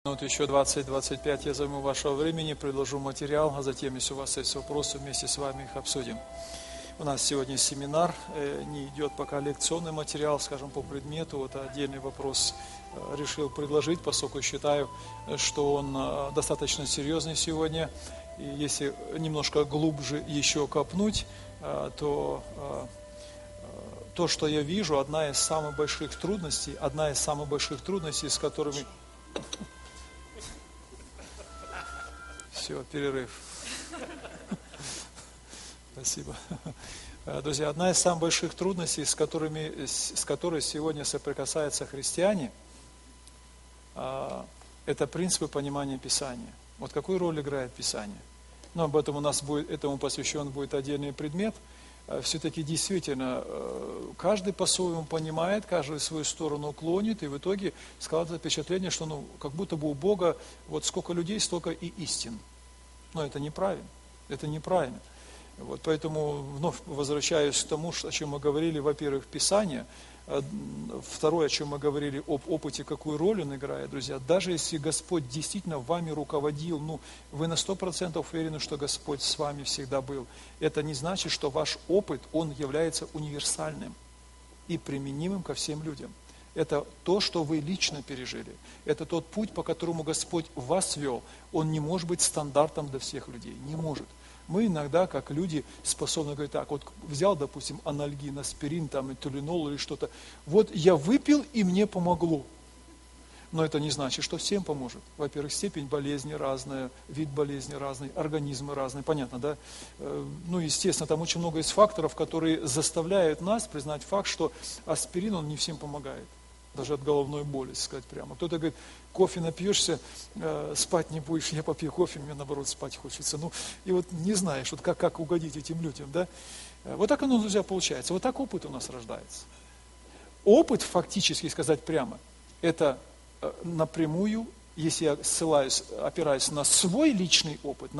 Минут еще 20-25 я займу вашего времени, предложу материал, а затем, если у вас есть вопросы, вместе с вами их обсудим. У нас сегодня семинар, не идет пока лекционный материал, скажем, по предмету. Вот отдельный вопрос решил предложить, поскольку считаю, что он достаточно серьезный сегодня. И если немножко глубже еще копнуть, то что я вижу, одна из самых больших трудностей, с которыми... Все, перерыв. Спасибо. Друзья, одна из самых больших трудностей, с которой сегодня соприкасаются христиане, это принципы понимания Писания. Вот какую роль играет Писание? Но об этом у нас будет, этому посвящен будет отдельный предмет. Все-таки действительно, каждый по-своему понимает, каждый в свою сторону клонит, и в итоге складывается впечатление, что как будто бы у Бога вот сколько людей, столько и истин. Но это неправильно. Это неправильно. Вот, поэтому вновь возвращаюсь к тому, о чем мы говорили, во-первых, Писание. Второе, о чем мы говорили, об опыте, какую роль он играет, друзья. Даже если Господь действительно вами руководил, вы на 100% уверены, что Господь с вами всегда был. Это не значит, что ваш опыт, он является универсальным и применимым ко всем людям. Это то, что вы лично пережили. Это тот путь, по которому Господь вас вел. Он не может быть стандартом для всех людей. Не может. Мы иногда, как люди, способны говорить так, вот взял, допустим, анальгин, аспирин, там, тулинол или что-то. Вот я выпил, и мне помогло. Но это не значит, что всем поможет. Во-первых, степень болезни разная, вид болезни разный, организмы разные, понятно, да? Естественно, там очень много есть факторов, которые заставляют нас признать факт, что аспирин, он не всем помогает. Даже от головной боли, сказать прямо. Кто-то говорит, кофе напьешься, спать не будешь, я попью кофе, мне наоборот спать хочется. И вот не знаешь, вот как угодить этим людям, да? Вот так оно, друзья, получается. Вот так опыт у нас рождается. Опыт, фактически сказать прямо, это напрямую, если я опираюсь на свой личный опыт,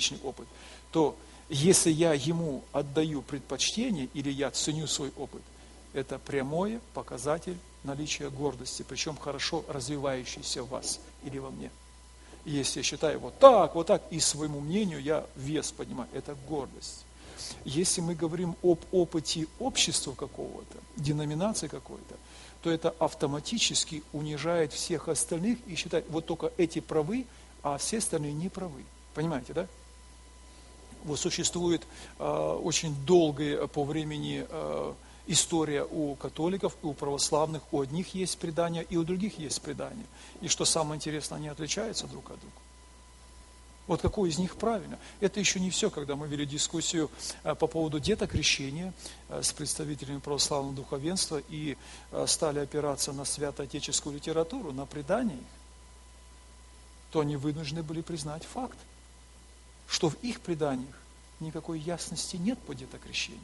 то если я ему отдаю предпочтение или я ценю свой опыт, это прямой показатель наличия гордости, причем хорошо развивающейся в вас или во мне. И если я считаю вот так, и своему мнению я вес поднимаю, это гордость. Если мы говорим об опыте общества какого-то, деноминации какой-то, то это автоматически унижает всех остальных и считает, вот только эти правы, а все остальные не правы. Понимаете, да? Вот существует очень долгая по времени история у католиков, и у православных, у одних есть предания, и у других есть предания. И что самое интересное, они отличаются друг от друга. Вот какое из них правильно? Это еще не все, когда мы вели дискуссию по поводу детокрещения с представителями православного духовенства и стали опираться на святоотеческую литературу, на предания их, то они вынуждены были признать факт, что в их преданиях никакой ясности нет по детокрещению.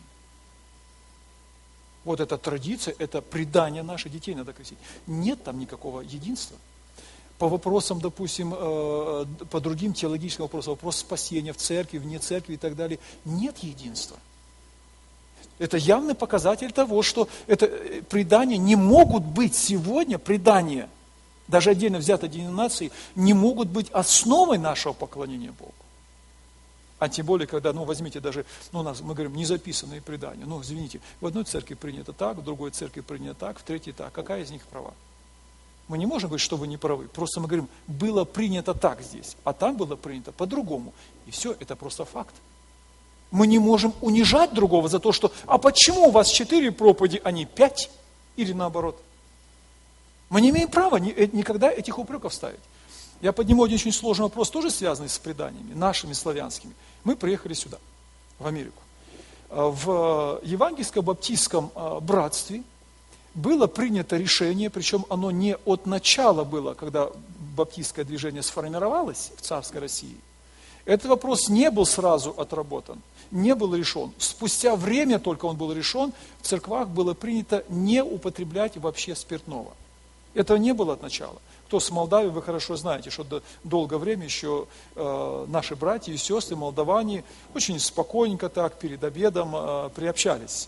Вот эта традиция, это предание наших детей надо крестить. Нет там никакого единства. По вопросам, допустим, по другим теологическим вопросам, вопрос спасения в церкви, вне церкви и так далее, нет единства. Это явный показатель того, что это предания не могут быть сегодня, предания, даже отдельно взятой деноминации, не могут быть основой нашего поклонения Богу. А тем более, когда, возьмите даже, у нас, мы говорим, незаписанные предания. Извините, в одной церкви принято так, в другой церкви принято так, в третьей так. Какая из них права? Мы не можем говорить, что вы не правы. Просто мы говорим, было принято так здесь, а там было принято по-другому. И все, это просто факт. Мы не можем унижать другого за то, что, а почему у вас 4 проповеди, а не 5? Или наоборот. Мы не имеем права никогда этих упреков ставить. Я подниму один очень сложный вопрос, тоже связанный с преданиями, нашими славянскими. Мы приехали сюда, в Америку. В евангельско-баптистском братстве было принято решение, причем оно не от начала было, когда баптистское движение сформировалось в царской России. Этот вопрос не был сразу отработан, не был решен. Спустя время только он был решен, в церквах было принято не употреблять вообще спиртного. Этого не было от начала. Кто с Молдавии, вы хорошо знаете, что долгое время еще наши братья и сестры, молдаване, очень спокойненько так, перед обедом приобщались.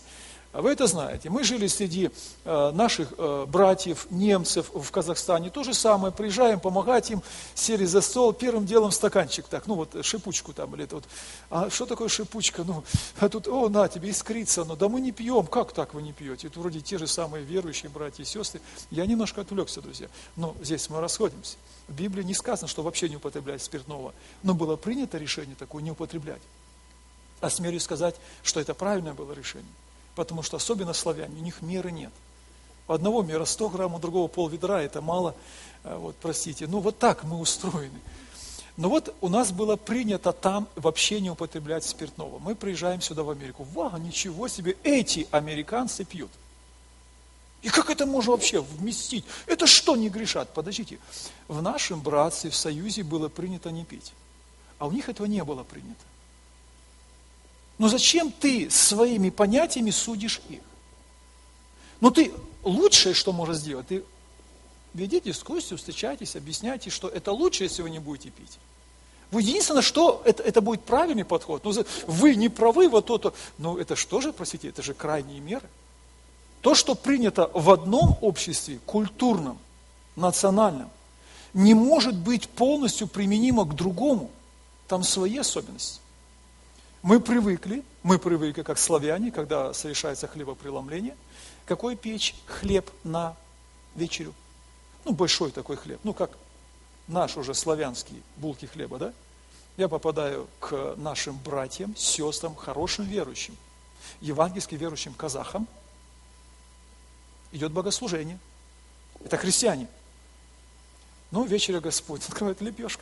А вы это знаете. Мы жили среди наших братьев, немцев в Казахстане. То же самое. Приезжаем, помогать им, сели за стол, первым делом стаканчик. Так, ну вот шипучку там. Или это вот. А что такое шипучка? Ну, а тут, о, на тебе, искрится. Ну, да мы не пьем. Как так вы не пьете? Это вроде те же самые верующие братья и сестры. Я немножко отвлекся, друзья. Но здесь мы расходимся. В Библии не сказано, что вообще не употреблять спиртного. Но было принято решение такое не употреблять. А смею сказать, что это правильное было решение. Потому что особенно славяне, у них меры нет. У одного мера 100 грамм, у другого пол-ведра, это мало, вот, простите. Ну, вот так мы устроены. Но вот у нас было принято там вообще не употреблять спиртного. Мы приезжаем сюда в Америку. Вау, ничего себе, эти американцы пьют. И как это можно вообще вместить? Это что, не грешат? Подождите, в нашем братстве, в союзе было принято не пить. А у них этого не было принято. Но зачем ты своими понятиями судишь их? Ну ты лучшее, что можешь сделать, ты ведите дискуссию, встречайтесь, объясняйте, что это лучше, если вы не будете пить. Вы единственное, что это будет правильный подход. Ну, вы не правы, вот то-то. Но это что же, простите, это же крайние меры. То, что принято в одном обществе, культурном, национальном, не может быть полностью применимо к другому. Там свои особенности. Мы привыкли, как славяне, когда совершается хлебопреломление, какой печь хлеб на вечерю? Ну, большой такой хлеб, ну, как наш уже славянский булки хлеба, да? Я попадаю к нашим братьям, сестрам, хорошим верующим, евангельски верующим казахам. Идет богослужение. Это христиане. Ну, вечеря Господь открывает лепешка.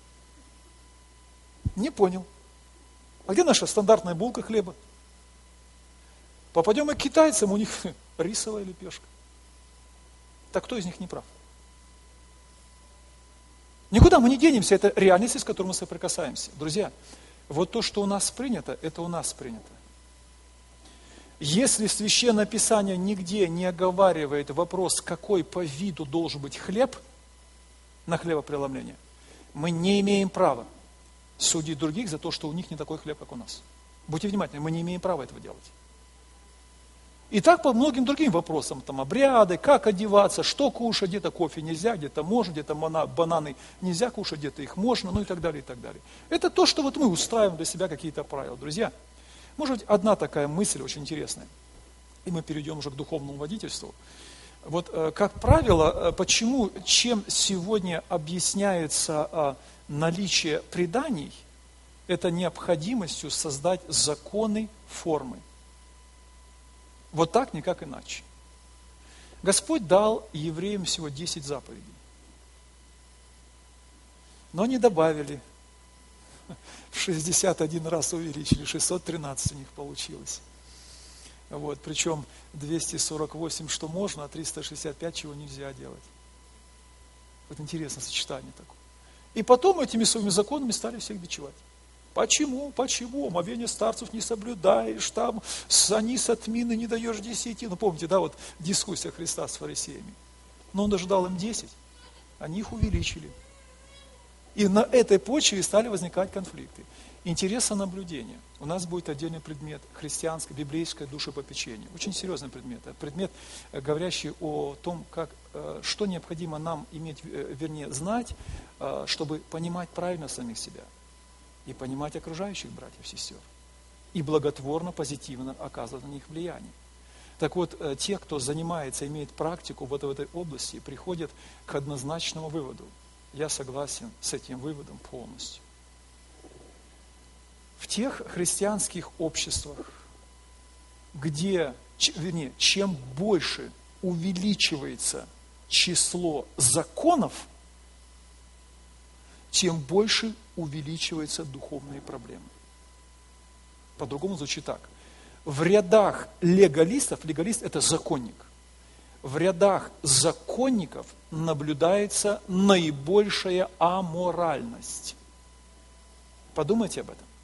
Не понял. А где наша стандартная булка хлеба? Попадем и к китайцам, у них рисовая лепешка. Так кто из них не прав? Никуда мы не денемся, это реальность, с которой мы соприкасаемся. Друзья, вот то, что у нас принято, это у нас принято. Если Священное Писание нигде не оговаривает вопрос, какой по виду должен быть хлеб на хлебопреломление, мы не имеем права судить других за то, что у них не такой хлеб, как у нас. Будьте внимательны, мы не имеем права этого делать. И так по многим другим вопросам, там обряды, как одеваться, что кушать, где-то кофе нельзя, где-то можно, где-то бананы нельзя кушать, где-то их можно, ну и так далее, и так далее. Это то, что вот мы устраиваем для себя какие-то правила. Друзья, может быть, одна такая мысль очень интересная, и мы перейдем уже к духовному водительству. Вот, как правило, почему, чем сегодня объясняется наличие преданий, это необходимостью создать законы формы. Вот так, никак иначе. Господь дал евреям всего 10 заповедей. Но они добавили, в 61 раз увеличили, 613 у них получилось. Вот, причем 248, что можно, а 365, чего нельзя делать. Вот интересное сочетание такое. И потом этими своими законами стали всех бичевать. Почему? Омовение старцев не соблюдаешь, там санис от мины не даешь 10. Ну, помните, да, вот дискуссия Христа с фарисеями. Но он даже дал им 10, они их увеличили. И на этой почве стали возникать конфликты. Интересное наблюдение. У нас будет отдельный предмет христианское, библейское душепопечение. Очень серьезный предмет. Предмет, говорящий о том, что необходимо нам иметь, знать, чтобы понимать правильно самих себя. И понимать окружающих братьев и сестер. И благотворно, позитивно оказывать на них влияние. Так вот, те, кто занимается, имеет практику вот в этой области, приходят к однозначному выводу. Я согласен с этим выводом полностью. В тех христианских обществах, где, чем больше увеличивается число законов, тем больше увеличиваются духовные проблемы. По-другому звучит так. В рядах легалистов, легалист – это законник, в рядах законников наблюдается наибольшая аморальность. Подумайте об этом.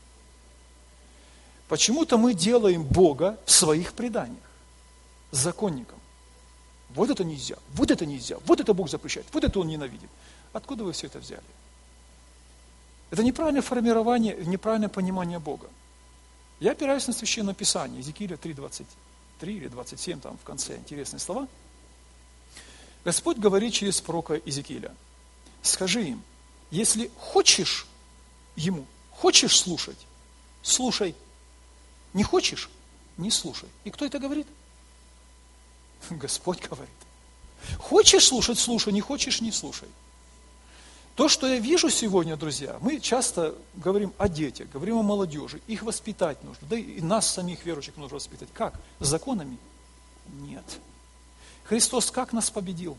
Почему-то мы делаем Бога в своих преданиях, законником. Вот это нельзя, вот это Бог запрещает, вот это Он ненавидит. Откуда вы все это взяли? Это неправильное формирование, неправильное понимание Бога. Я опираюсь на Священное Писание, Иезекииля 3:20. 23 или 27, там в конце интересные слова. Господь говорит через пророка Иезекииля: скажи им, если хочешь слушать, слушай. Не хочешь, не слушай. И кто это говорит? Господь говорит. Хочешь слушать, слушай, не хочешь, не слушай. То, что я вижу сегодня, друзья, мы часто говорим о детях, говорим о молодежи, их воспитать нужно, да и нас, самих верующих, нужно воспитать. Как? Законами? Нет. Христос как нас победил?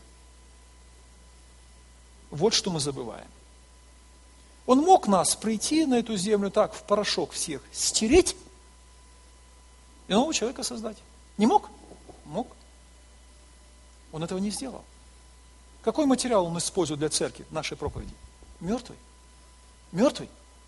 Вот что мы забываем. Он мог нас прийти на эту землю так, в порошок всех, стереть и нового человека создать. Не мог? Мог. Он этого не сделал. Какой материал он использует для церкви, нашей проповеди? Мертвый. Мертвый.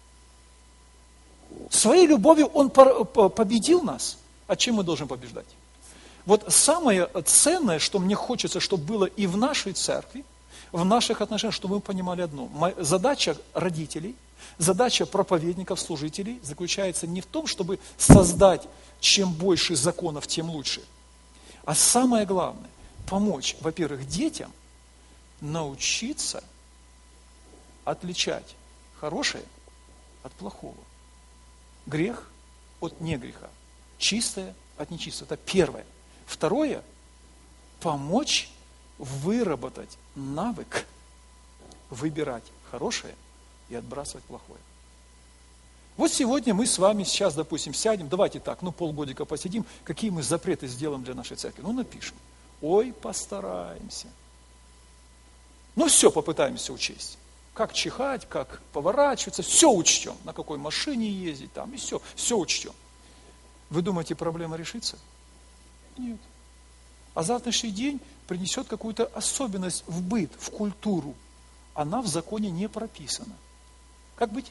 Своей любовью он победил нас. А чем мы должны побеждать? Вот самое ценное, что мне хочется, чтобы было и в нашей церкви, в наших отношениях, чтобы мы понимали одно. Задача родителей, задача проповедников, служителей заключается не в том, чтобы создать чем больше законов, тем лучше. А самое главное, помочь, во-первых, детям научиться отличать хорошее от плохого. Грех от негреха. Чистое от нечистого. Это первое. Второе, помочь выработать навык выбирать хорошее и отбрасывать плохое. Вот сегодня мы с вами сейчас, допустим, сядем, давайте так, полгодика посидим, какие мы запреты сделаем для нашей церкви. Напишем. Ой, постараемся. Все попытаемся учесть. Как чихать, как поворачиваться, все учтем. На какой машине ездить, там, и все учтем. Вы думаете, проблема решится? Нет. А завтрашний день принесет какую-то особенность в быт, в культуру. Она в законе не прописана. Как быть?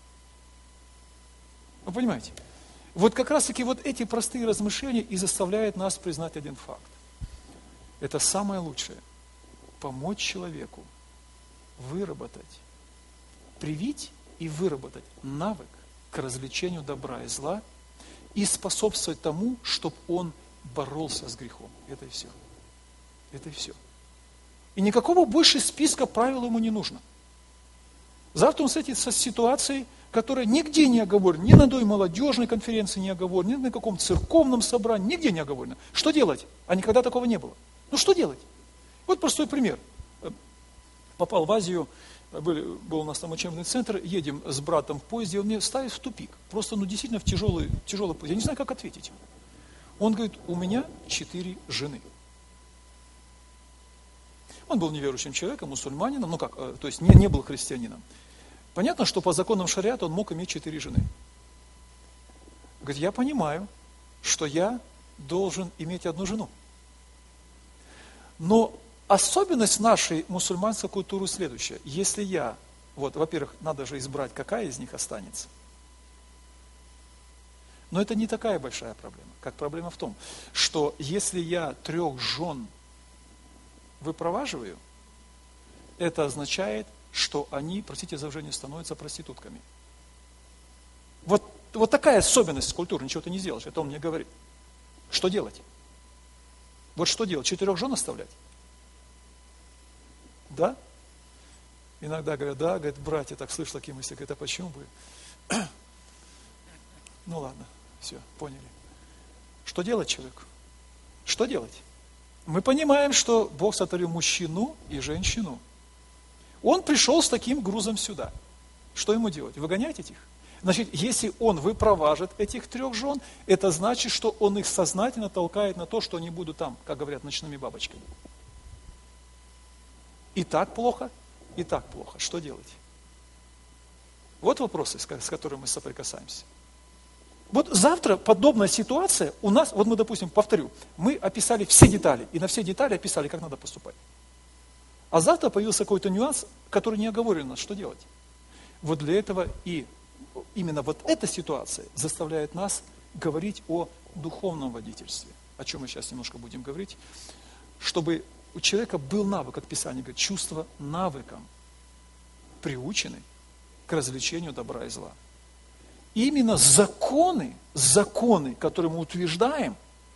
Вы понимаете? Вот как раз-таки вот эти простые размышления и заставляют нас признать один факт. Это самое лучшее. Помочь человеку выработать, привить и выработать навык к развлечению добра и зла и способствовать тому, чтобы он боролся с грехом. Это и все. Это и все. И никакого больше списка правил ему не нужно. Завтра он встретится с ситуацией, которая нигде не оговорена, ни на одной молодежной конференции не оговорена, ни на каком церковном собрании, нигде не оговорена. Что делать? А никогда такого не было. Что делать? Вот простой пример. Попал в Азию, был у нас там учебный центр, едем с братом в поезде, он меня ставит в тупик. Просто, действительно, в тяжелый поезд. Я не знаю, как ответить. Он говорит, у меня 4 жены. Он был неверующим человеком, мусульманином, то есть не был христианином. Понятно, что по законам шариата он мог иметь 4 жены. Говорит, я понимаю, что я должен иметь 1 жену. Но особенность нашей мусульманской культуры следующая. Если я, во-первых, надо же избрать, какая из них останется. Но это не такая большая проблема. Как проблема в том, что если я 3 жен выпроваживаю, это означает, что они, простите за выражение, становятся проститутками. Вот такая особенность культуры, ничего ты не сделаешь, это он мне говорит. Что делать? Вот что делать? 4 жен оставлять? Да? Иногда говорят, да, говорят, братья, так слышь, такие мысли, говорят, а почему бы? Ладно, все, поняли. Что делать человеку? Что делать? Мы понимаем, что Бог сотворил мужчину и женщину. Он пришел с таким грузом сюда. Что ему делать? Выгонять этих? Значит, если он выпроважит этих 3 жен, это значит, что он их сознательно толкает на то, что они будут там, как говорят, ночными бабочками. И так плохо, и так плохо. Что делать? Вот вопросы, с которыми мы соприкасаемся. Вот завтра подобная ситуация у нас, мы, допустим, повторю, мы описали все детали, и на все детали описали, как надо поступать. А завтра появился какой-то нюанс, который не оговорен у нас, что делать. Вот для этого и именно эта ситуация заставляет нас говорить о духовном водительстве, о чем мы сейчас немножко будем говорить, чтобы у человека был навык, как Писание говорит, чувство навыком, приучены к развлечению добра и зла. И именно законы, которые мы утверждаем,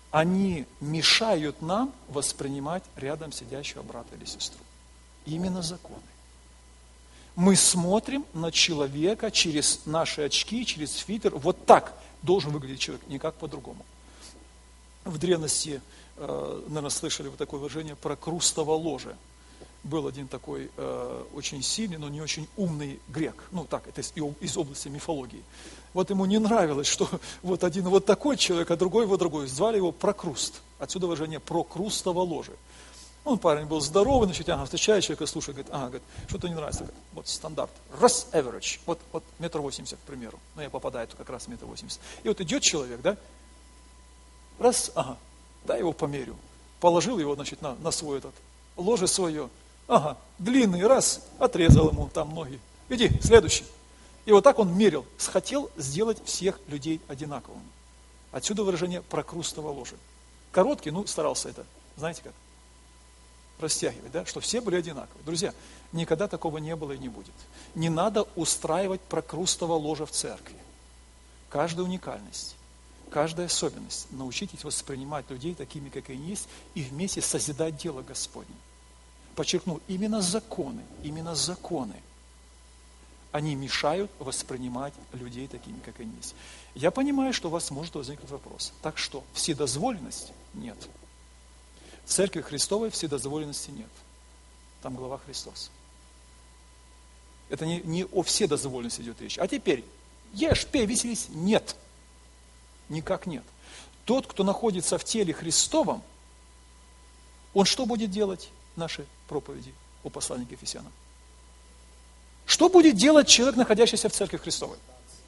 они мешают нам воспринимать рядом сидящего брата или сестру. Именно законы. Мы смотрим на человека через наши очки, через фильтр. Вот так должен выглядеть человек, никак по-другому. В древности, наверное, слышали вы такое выражение про крустово ложе. Был один такой очень сильный, но не очень умный грек. Ну так, это из области мифологии. Вот ему не нравилось, что вот один вот такой человек, а другой вот другой. Звали его Прокруст. Отсюда выражение про крустово ложе. Он парень был здоровый, значит, встречает человека, слушает, говорит, что-то не нравится. Вот стандарт. Раз, average. Вот 1,80 м, к примеру. Ну, я попадаю как раз 1,80 м. И вот идет человек, да? Раз, дай его померю. Положил его, значит, на свой ложе свое. Длинный, раз, отрезал ему там ноги. Иди, следующий. И вот так он мерил. Хотел сделать всех людей одинаковыми. Отсюда выражение про крустово ложе. Короткий, старался это, знаете как? Растягивать, да, что все были одинаковые. Друзья, никогда такого не было и не будет. Не надо устраивать прокрустово ложе в церкви. Каждая уникальность, каждая особенность. Научитесь воспринимать людей такими, как они есть, и вместе созидать дело Господне. Подчеркну, именно законы, они мешают воспринимать людей такими, как они есть. Я понимаю, что у вас может возникнуть вопрос. Так что, вседозволенность? Нет. В Церкви Христовой вседозволенности нет. Там глава Христос. Это не о вседозволенности идет речь. А теперь, ешь, пей, веселись. Нет. Никак нет. Тот, кто находится в теле Христовом, он что будет делать? Наши проповеди о послании к Ефесянам. Что будет делать человек, находящийся в Церкви Христовой?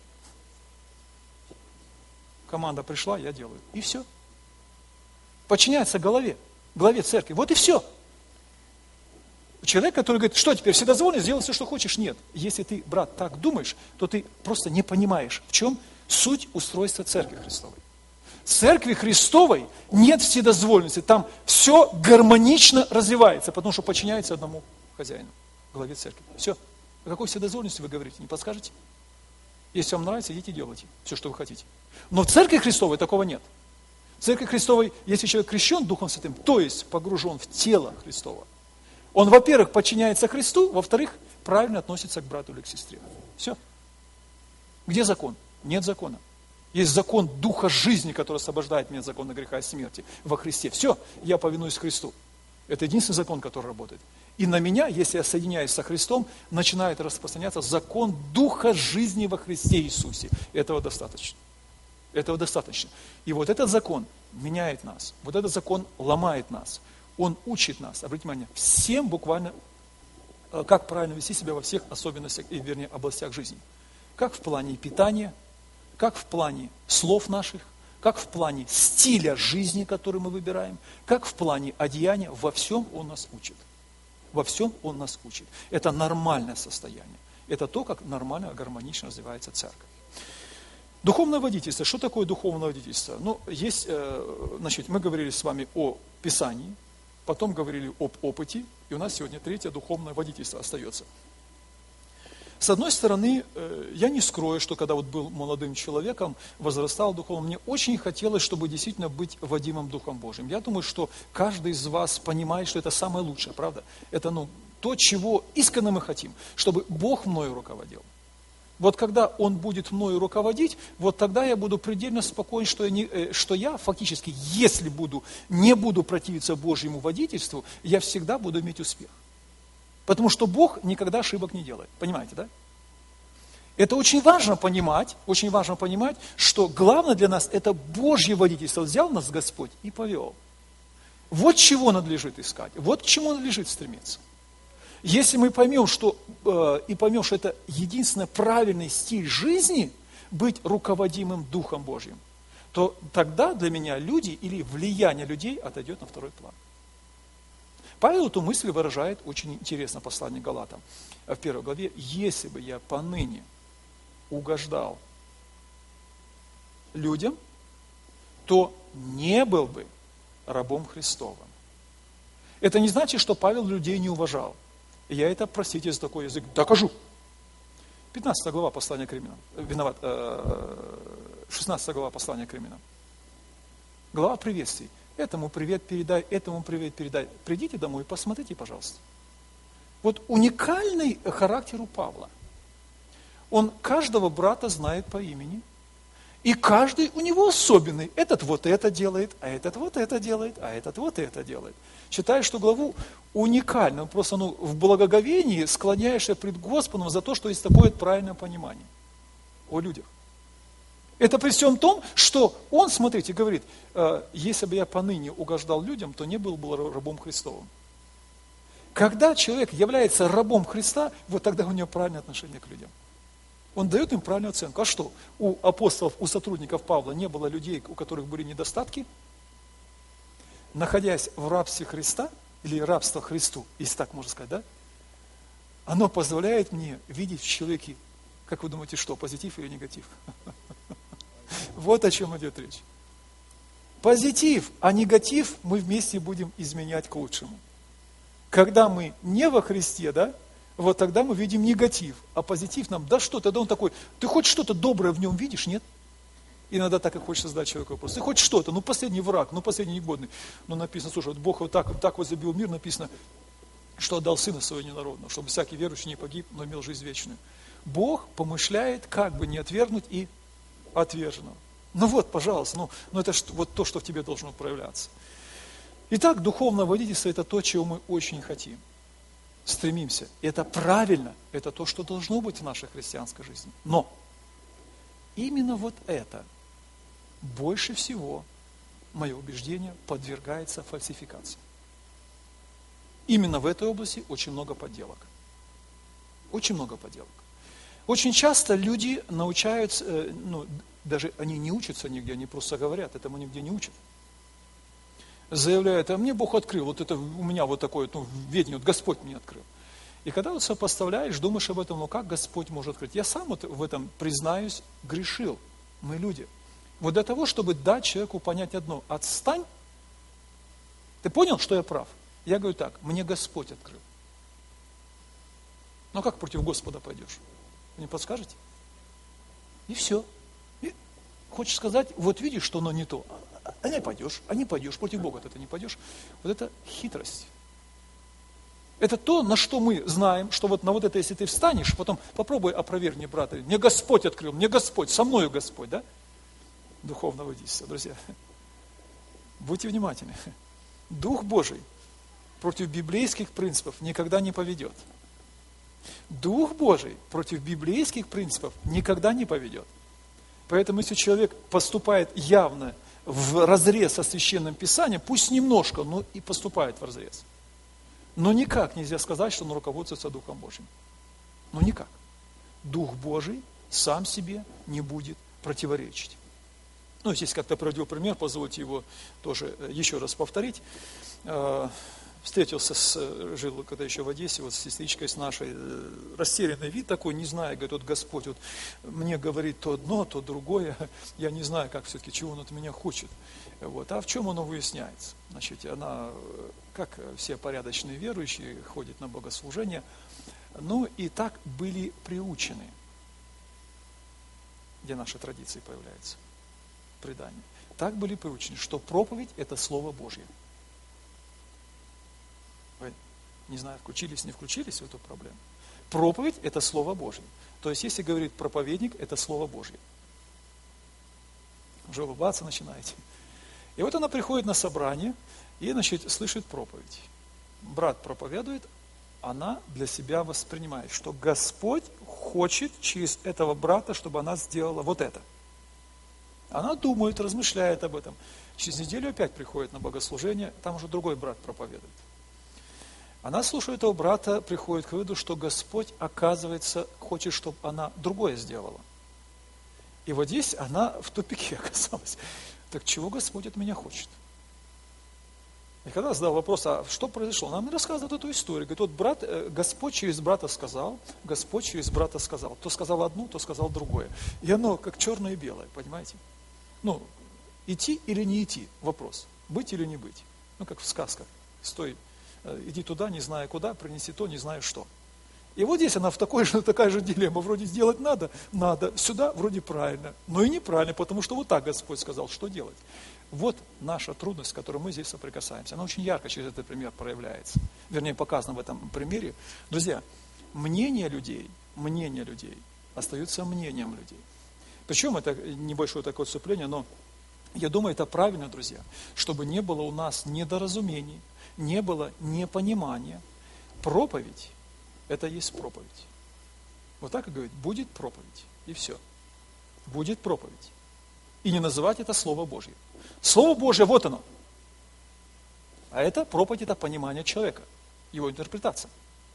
Команда пришла, я делаю. И все. Подчиняется главе церкви. Вот и все. Человек, который говорит, что теперь, вседозволено, сделай все, что хочешь. Нет. Если ты, брат, так думаешь, то ты просто не понимаешь, в чем суть устройства Церкви Христовой. В Церкви Христовой нет вседозволенности. Там все гармонично развивается, потому что подчиняется одному хозяину, главе церкви. Все. О какой вседозволенности вы говорите? Не подскажете? Если вам нравится, идите делайте все, что вы хотите. Но в Церкви Христовой такого нет. В Церкви Христовой, если человек крещен Духом Святым, то есть погружен в тело Христово, он, во-первых, подчиняется Христу, во-вторых, правильно относится к брату или к сестре. Все. Где закон? Нет закона. Есть закон Духа жизни, который освобождает меня от закона греха и смерти во Христе. Все, я повинуюсь Христу. Это единственный закон, который работает. И на меня, если я соединяюсь со Христом, начинает распространяться закон Духа жизни во Христе Иисусе. Этого достаточно. Этого достаточно. И вот этот закон меняет нас. Вот этот закон ломает нас. Он учит нас, обратите внимание, всем буквально, как правильно вести себя во всех особенностях, и вернее, областях жизни. Как в плане питания, как в плане слов наших, как в плане стиля жизни, который мы выбираем, как в плане одеяния. Во всем Он нас учит. Во всем Он нас учит. Это нормальное состояние. Это то, как нормально, гармонично развивается церковь. Духовное водительство. Что такое духовное водительство? Есть, мы говорили с вами о Писании, потом говорили об опыте, и у нас сегодня третье духовное водительство остается. С одной стороны, я не скрою, что когда был молодым человеком, возрастал духовно, мне очень хотелось, чтобы действительно быть водимым Духом Божьим. Я думаю, что каждый из вас понимает, что это самое лучшее, правда? Это то, чего искренне мы хотим, чтобы Бог мною руководил. Вот когда Он будет мною руководить, вот тогда я буду предельно спокоен, что я фактически, если не буду противиться Божьему водительству, я всегда буду иметь успех. Потому что Бог никогда ошибок не делает. Понимаете, да? Это очень важно понимать, что главное для нас это Божье водительство. Взял нас Господь и повел. Вот чего надлежит искать, вот к чему надлежит стремиться. Если мы поймем, что это единственный правильный стиль жизни, быть руководимым Духом Божьим, то тогда для меня люди или влияние людей отойдет на второй план. Павел эту мысль выражает очень интересно в послании к Галатам. В 1 главе: «Если бы я поныне угождал людям, то не был бы рабом Христовым». Это не значит, что Павел людей не уважал. Я это, простите за такой язык, докажу. 15 глава послания к Римлянам. 16 глава послания к Римлянам. Глава приветствий. Этому привет передай, этому привет передай. Придите домой, посмотрите, пожалуйста. Вот уникальный характер у Павла. Он каждого брата знает по имени. И каждый у него особенный. Этот вот это делает, а этот вот это делает, а этот вот это делает. Считаешь, что главу уникально, просто в благоговении склоняешься пред Господом за то, что есть такое правильное понимание о людях. Это при всем том, что он, смотрите, говорит, если бы я поныне угождал людям, то не был бы рабом Христовым. Когда человек является рабом Христа, вот тогда у него правильное отношение к людям. Он дает им правильную оценку. А что? У апостолов, у сотрудников Павла не было людей, у которых были недостатки? Находясь в рабстве Христа, или рабство Христу, если так можно сказать, да? Оно позволяет мне видеть в человеке, как вы думаете, что, позитив или негатив? Вот о чем идет речь. Позитив, а негатив мы вместе будем изменять к лучшему. Когда мы не во Христе, да, вот тогда мы видим негатив, а позитив нам, да что, тогда он такой, ты хоть что-то доброе в нем видишь, нет? Иногда так и хочется задать человеку вопрос, ты хоть что-то, последний враг, последний негодный, написано, слушай, вот Бог вот так возлюбил мир, написано, что отдал Сына Своего Ненародного, чтобы всякий верующий не погиб, но имел жизнь вечную. Бог помышляет, как бы не отвергнуть и отверженного. Вот, пожалуйста, это вот то, что в тебе должно проявляться. Итак, духовное водительство – это то, чего мы очень хотим. Стремимся. Это правильно, это то, что должно быть в нашей христианской жизни. Но именно вот это больше всего, мое убеждение, подвергается фальсификации. Именно в этой области очень много подделок. Очень много подделок. Очень часто люди научаются, даже они не учатся нигде, они просто говорят, этому нигде не учат. Заявляют, а мне Бог открыл, вот это у меня вот такое, ведение, вот Господь мне открыл. И когда вот сопоставляешь, думаешь об этом, как Господь может открыть? Я сам вот в этом, признаюсь, грешил. Мы люди. Вот для того, чтобы дать человеку понять одно, отстань, ты понял, что я прав? Я говорю так, мне Господь открыл. Как против Господа пойдешь? Вы мне подскажете? И все. И хочешь сказать, вот видишь, что оно не то, а не пойдешь, против Бога ты не пойдешь. Вот это хитрость. Это то, на что мы знаем, что вот на вот это, если ты встанешь, потом попробуй опровергни брата. Мне Господь открыл, мне Господь, со мною Господь, да? Духовное водительство, друзья. Будьте внимательны. Дух Божий против библейских принципов никогда не поведет. Дух Божий против библейских принципов никогда не поведет. Поэтому, если человек поступает явно вразрез со Священным Писанием, пусть немножко, но и поступает вразрез. Но никак нельзя сказать, что он руководствуется Духом Божьим. Никак. Дух Божий сам себе не будет противоречить. Здесь как-то приводил пример, позвольте его тоже еще раз повторить. Встретился жил когда еще в Одессе, с сестричкой с нашей, растерянный вид такой, не знаю, говорит, вот Господь мне говорит то одно, то другое, я не знаю, как все-таки, чего Он от меня хочет. А в чем оно выясняется? Она, как все порядочные верующие, ходит на богослужение, и так были приучены, где наши традиции появляются, предания. Так были приучены, что проповедь – это Слово Божье. Вы, не знаю, включились, не включились в эту проблему. Проповедь – это Слово Божье. То есть, если говорит проповедник, это Слово Божье. Уже улыбаться начинаете. И вот она приходит на собрание и, слышит проповедь. Брат проповедует, она для себя воспринимает, что Господь хочет через этого брата, чтобы она сделала вот это. Она думает, размышляет об этом. Через неделю опять приходит на богослужение, там уже другой брат проповедует. Она, слушая этого брата, приходит к выводу, что Господь, оказывается, хочет, чтобы она другое сделала. И вот здесь она в тупике оказалась. Так чего Господь от меня хочет? И когда задал вопрос, а что произошло? Она мне рассказывает эту историю. Говорит, вот брат, Господь через брата сказал, Господь через брата сказал. То сказал одно, то сказал другое. И оно как черное и белое, понимаете? Идти или не идти? Вопрос. Быть или не быть? Как в сказках. Стой, иди туда, не зная куда, принеси то, не знаю что. И вот здесь она такая же дилемма. Вроде сделать надо, сюда вроде правильно, но и неправильно, потому что вот так Господь сказал, что делать. Вот наша трудность, с которой мы здесь соприкасаемся. Она очень ярко через этот пример проявляется. Вернее, показано в этом примере. Друзья, мнение людей остаются мнением людей. Причем это небольшое такое отступление, но я думаю, это правильно, друзья, чтобы не было у нас недоразумений, не было непонимания. Проповедь – это есть проповедь. Вот так и говорит, будет проповедь, и все. Будет проповедь. И не называть это Слово Божье. Слово Божье, вот оно. А это проповедь, это понимание человека, его интерпретация.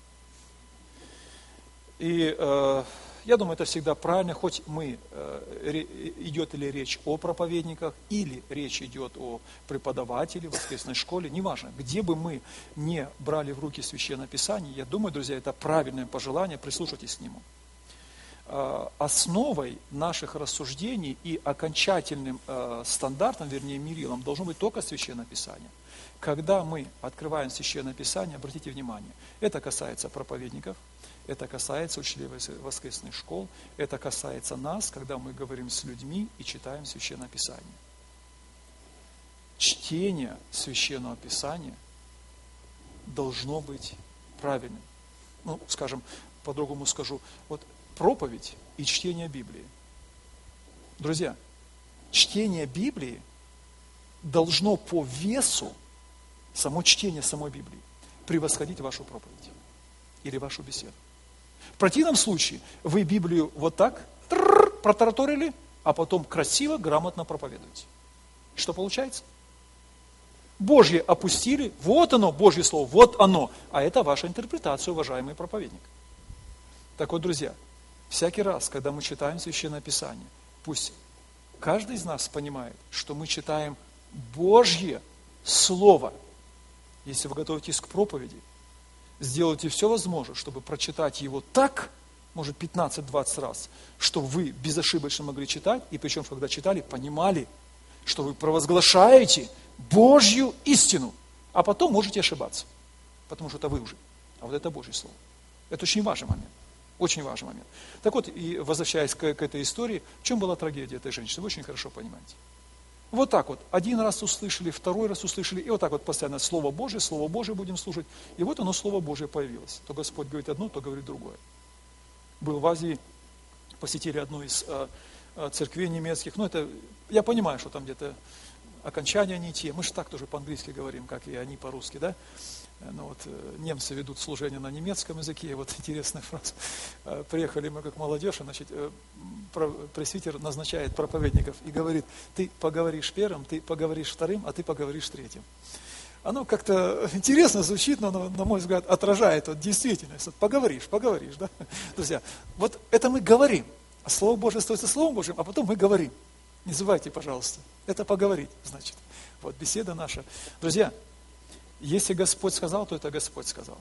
И я думаю, это всегда правильно, хоть идет ли речь о проповедниках, или речь идет о преподавателе в воскресной школе, неважно, где бы мы не брали в руки Священное Писание, я думаю, друзья, это правильное пожелание, прислушайтесь к нему. Основой наших рассуждений и окончательным стандартом, вернее, мерилом, должно быть только Священное Писание. Когда мы открываем Священное Писание, обратите внимание, это касается проповедников, это касается учителей воскресных школ, это касается нас, когда мы говорим с людьми и читаем Священное Писание. Чтение Священного Писания должно быть правильным. Ну, скажем, по-другому скажу, вот проповедь и чтение Библии. Друзья, чтение Библии должно по весу, само чтение самой Библии, превосходить вашу проповедь или вашу беседу. В противном случае вы Библию вот так протараторили, а потом красиво, грамотно проповедуете. Что получается? Божье опустили, вот оно, Божье Слово, вот оно. А это ваша интерпретация, уважаемый проповедник. Так вот, друзья, всякий раз, когда мы читаем Священное Писание, пусть каждый из нас понимает, что мы читаем Божье Слово. Если вы готовитесь к проповеди, сделайте все возможное, чтобы прочитать его так, может 15-20 раз, чтобы вы безошибочно могли читать, и причем, когда читали, понимали, что вы провозглашаете Божью истину, а потом можете ошибаться, потому что это вы уже, а вот это Божье Слово. Это очень важный момент, очень важный момент. Так вот, и возвращаясь к этой истории, в чем была трагедия этой женщины, вы очень хорошо понимаете. Вот так вот, один раз услышали, второй раз услышали, и вот так вот постоянно Слово Божие будем слушать. И вот оно, Слово Божие появилось. То Господь говорит одно, то говорит другое. Был в Азии, посетили одну из церквей немецких. Ну, это, я понимаю, что там где-то окончания не те. Мы же так тоже по-английски говорим, как и они по-русски, да? Ну, вот, немцы ведут служение на немецком языке, вот интересная фраза. Приехали мы как молодежь, и, значит, пресвитер назначает проповедников и говорит, ты поговоришь первым, ты поговоришь вторым, а ты поговоришь третьим. Оно как-то интересно звучит, но, на мой взгляд, отражает вот действительность. Вот поговоришь, да? Друзья, вот это мы говорим, а Слово Божие остается Словом Божьим, а потом мы говорим. Не забывайте, пожалуйста, это поговорить, значит. Вот беседа наша. Друзья, если Господь сказал, то это Господь сказал.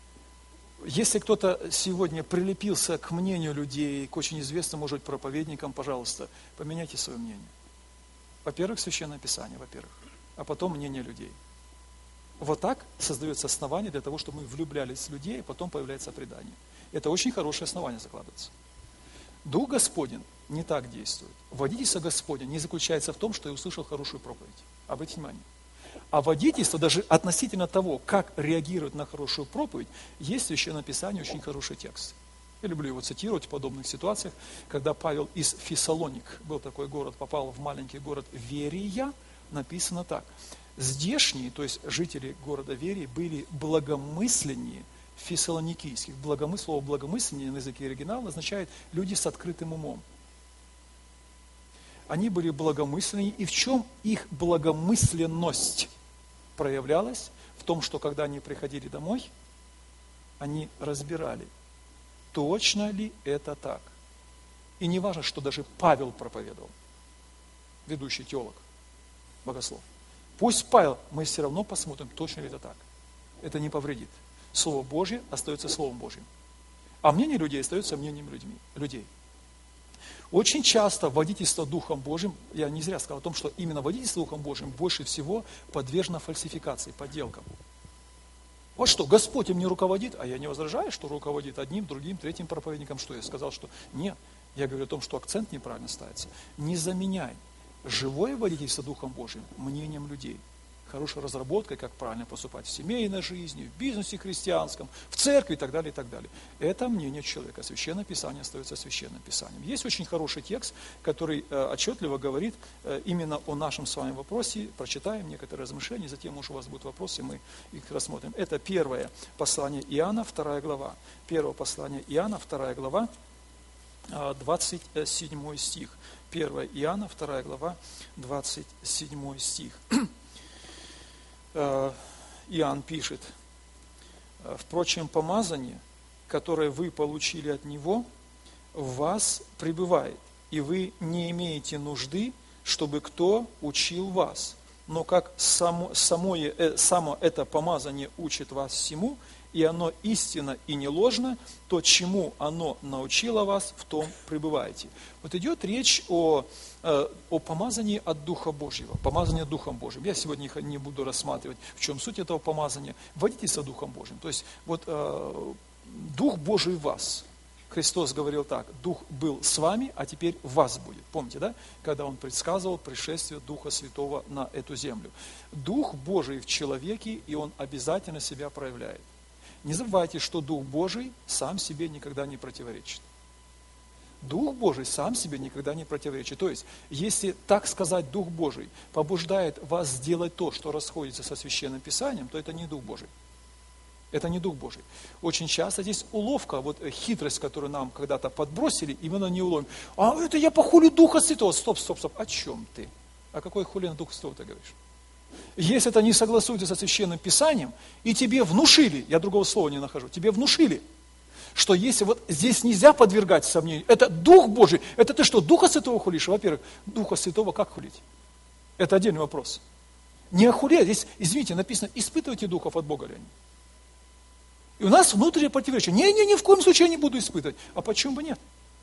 Если кто-то сегодня прилепился к мнению людей, к очень известным, может быть, проповедникам, пожалуйста, поменяйте свое мнение. Во-первых, Священное Писание, во-первых, а потом мнение людей. Вот так создается основание для того, чтобы мы влюблялись в людей, и потом появляется предание. Это очень хорошее основание закладывается. Дух Господень не так действует. Водительство Господне не заключается в том, что я услышал хорошую проповедь. Обратите внимание. А водительство, даже относительно того, как реагирует на хорошую проповедь, есть в Священном Писании очень хороший текст. Я люблю его цитировать в подобных ситуациях, когда Павел из Фессалоник, был такой город, попал в маленький город Верия, написано так. Здешние, то есть жители города Верии, были благомысленнее фессалоникийских. Слово благомысленнее на языке оригинала означает люди с открытым умом. Они были благомысленнее, и в чем их благомысленность проявлялась? В том, что когда они приходили домой, они разбирали, точно ли это так. И не важно, что даже Павел проповедовал, ведущий теолог, богослов. Пусть Павел, мы все равно посмотрим, точно ли это так. Это не повредит. Слово Божье остается Словом Божьим. А мнение людей остается мнением людей. Очень часто водительство Духом Божьим, я не зря сказал о том, что именно водительство Духом Божьим больше всего подвержено фальсификации, подделкам. Вот что, Господь им не руководит, а я не возражаю, что руководит одним, другим, третьим проповедником. Что я сказал, что нет. Я говорю о том, что акцент неправильно ставится. Не заменяй живое водительство Духом Божьим мнением людей. Хорошей разработкой, как правильно поступать в семейной жизни, в бизнесе христианском, в церкви и так далее, и так далее. Это мнение человека. Священное Писание остается Священным Писанием. Есть очень хороший текст, который отчетливо говорит именно о нашем с вами вопросе. Прочитаем некоторые размышления, затем уж у вас будут вопросы, мы их рассмотрим. Это первое послание Иоанна, 2 глава. Первое послание Иоанна, 2 глава, 27 стих. 1 Иоанна, 2 глава, 27 стих. Иоанн пишет: «Впрочем, помазание, которое вы получили от Него, в вас пребывает, и вы не имеете нужды, чтобы кто учил вас. Но как само это помазание учит вас всему, и оно истинно и не ложно, то, чему оно научило вас, в том пребываете». Вот идет речь о помазании от Духа Божьего, помазание Духом Божьим. Я сегодня не буду рассматривать, в чем суть этого помазания. Водитесь Духом Божьим. То есть, вот Дух Божий в вас. Христос говорил так: Дух был с вами, а теперь в вас будет. Помните, да? Когда Он предсказывал пришествие Духа Святого на эту землю. Дух Божий в человеке, и Он обязательно себя проявляет. Не забывайте, что Дух Божий сам себе никогда не противоречит. Дух Божий сам себе никогда не противоречит. То есть, если, так сказать, Дух Божий побуждает вас сделать то, что расходится со Священным Писанием, то это не Дух Божий. Это не Дух Божий. Очень часто здесь уловка, вот хитрость, которую нам когда-то подбросили, именно не уловим. А это я похулю Духа Святого. Стоп. О чем ты? О какой хули на Духа Святого ты говоришь? Если это не согласуется со Священным Писанием, и тебе внушили, я другого слова не нахожу, тебе внушили, что если вот здесь нельзя подвергать сомнению, это Дух Божий, это ты что, Духа Святого хулишь? Во-первых, Духа Святого как хулить? Это отдельный вопрос. Не охулять, здесь, извините, написано: испытывайте духов, от Бога ли они. И у нас внутреннее противоречие. Ни в коем случае я не буду испытывать. А почему бы нет?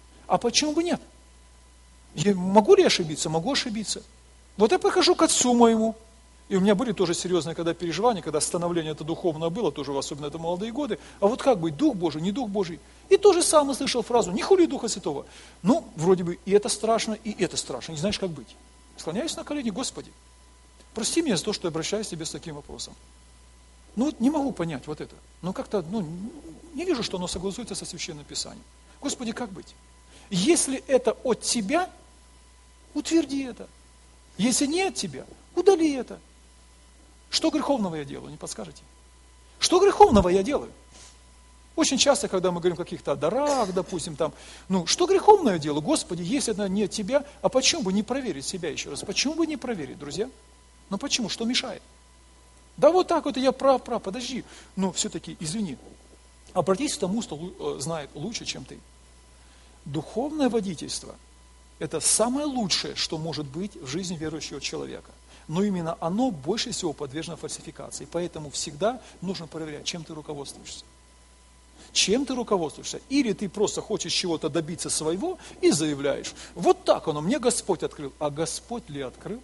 Могу ли я ошибиться? Могу ошибиться. Вот я прихожу к отцу моему, и у меня были тоже серьезные переживания, когда становление это духовное было, тоже особенно это молодые годы. А вот как быть, Дух Божий, не Дух Божий? И то же самое слышал фразу: не хули Духа Святого. Ну, вроде бы и это страшно, и это страшно. Не знаешь, как быть. Склоняюсь на колени: Господи, прости меня за то, что я обращаюсь к Тебе с таким вопросом. Ну вот не могу понять вот это. Но как-то, не вижу, что оно согласуется со Священным Писанием. Господи, как быть? Если это от Тебя, утверди это. Если не от Тебя, удали это. Что греховного я делаю, не подскажете? Что греховного я делаю? Очень часто, когда мы говорим о каких-то дарах, допустим, что греховное я делаю? Господи, если это не от Тебя, а почему бы не проверить себя еще раз? Почему бы не проверить, друзья? Почему? Что мешает? Да вот так вот я прав, подожди. Но все-таки, извини, обратись к тому, что знает лучше, чем ты. Духовное водительство – это самое лучшее, что может быть в жизни верующего человека. Но именно оно больше всего подвержено фальсификации. Поэтому всегда нужно проверять, чем ты руководствуешься. Чем ты руководствуешься? Или ты просто хочешь чего-то добиться своего и заявляешь: вот так оно, мне Господь открыл. А Господь ли открыл?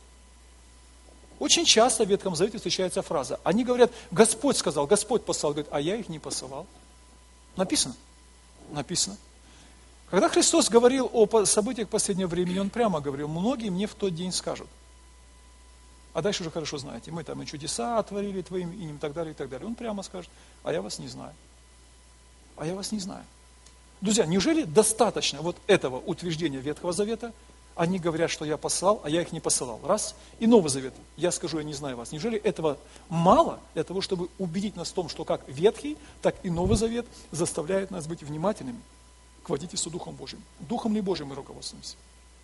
Очень часто в Ветхом Завете встречается фраза. Они говорят: Господь сказал, Господь послал. Говорит: а я их не посылал. Написано. Написано. Когда Христос говорил о событиях последнего времени, Он прямо говорил: многие мне в тот день скажут. А дальше уже хорошо знаете, мы там и чудеса творили Твоим именем и так далее, и так далее. Он прямо скажет: а я вас не знаю. А я вас не знаю. Друзья, неужели достаточно вот этого утверждения Ветхого Завета? Они говорят, что я послал, а я их не посылал. Раз. И Новый Завет. Я скажу: я не знаю вас. Неужели этого мало для того, чтобы убедить нас в том, что как Ветхий, так и Новый Завет заставляют нас быть внимательными к водительству Духом Божьим? Духом ли Божьим мы руководствуемся?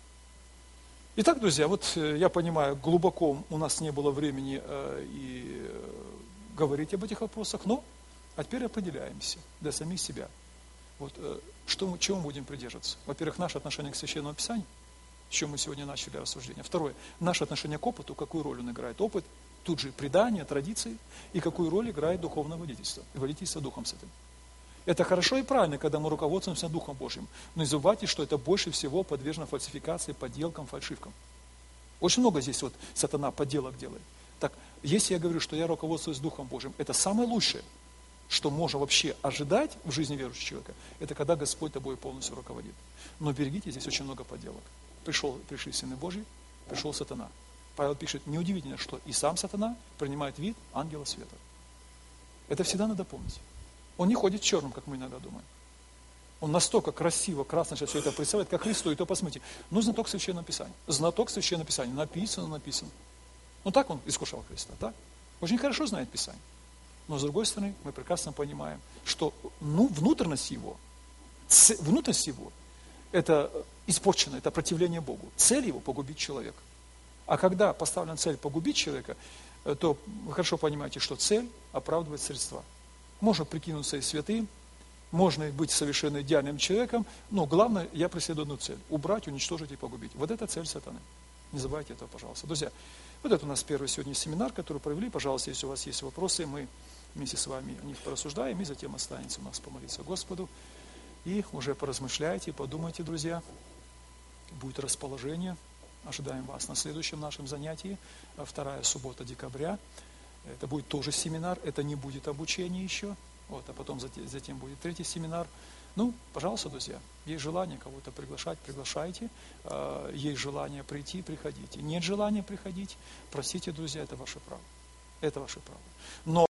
Итак, друзья, вот я понимаю, глубоко у нас не было времени и говорить об этих вопросах, но а теперь определяемся для самих себя. Вот, чего мы будем придерживаться? Во-первых, наше отношение к Священному Писанию, с чем мы сегодня начали рассуждение. Второе, наше отношение к опыту, какую роль он играет. Опыт, тут же предание, традиции, и какую роль играет духовное водительство, водительство Духом Святым. Это хорошо и правильно, когда мы руководствуемся Духом Божьим, но не забывайте, что это больше всего подвержено фальсификации, подделкам, фальшивкам. Очень много здесь сатана подделок делает. Так, если я говорю, что я руководствуюсь Духом Божьим, это самое лучшее, что можно вообще ожидать в жизни верующего человека, это когда Господь тобой полностью руководит. Но берегите, здесь очень много подделок. Пришли сыны Божьи, пришел сатана. Павел пишет, неудивительно, что и сам сатана принимает вид ангела света. Это всегда надо помнить. Он не ходит в черном, как мы иногда думаем. Он настолько красиво, красно сейчас все это представляет, как Христу, и то посмотрите. Ну, знаток Священного Писания. Знаток Священного Писания. Написано. Ну, так он искушал Христа, так? Очень хорошо знает Писание. Но, с другой стороны, мы прекрасно понимаем, что внутренность его, это испорчено, это противление Богу. Цель его – погубить человека. А когда поставлена цель погубить человека, то вы хорошо понимаете, что цель оправдывает средства. Можно прикинуться и святым, можно быть совершенно идеальным человеком, но главное, я преследую одну цель – убрать, уничтожить и погубить. Вот это цель сатаны. Не забывайте этого, пожалуйста. Друзья, вот это у нас первый сегодня семинар, который провели. Пожалуйста, если у вас есть вопросы, мы вместе с вами о них порассуждаем, и затем останется у нас помолиться Господу. И уже поразмышляйте, подумайте, друзья. Будет расположение. Ожидаем вас на следующем нашем занятии, 2 суббота декабря. Это будет тоже семинар, это не будет обучение еще. Вот, а потом затем будет 3-й семинар. Ну, пожалуйста, друзья, есть желание кого-то приглашать, приглашайте. Есть желание прийти, приходите. Нет желания приходить, простите, друзья, это ваше право. Это ваше право. Но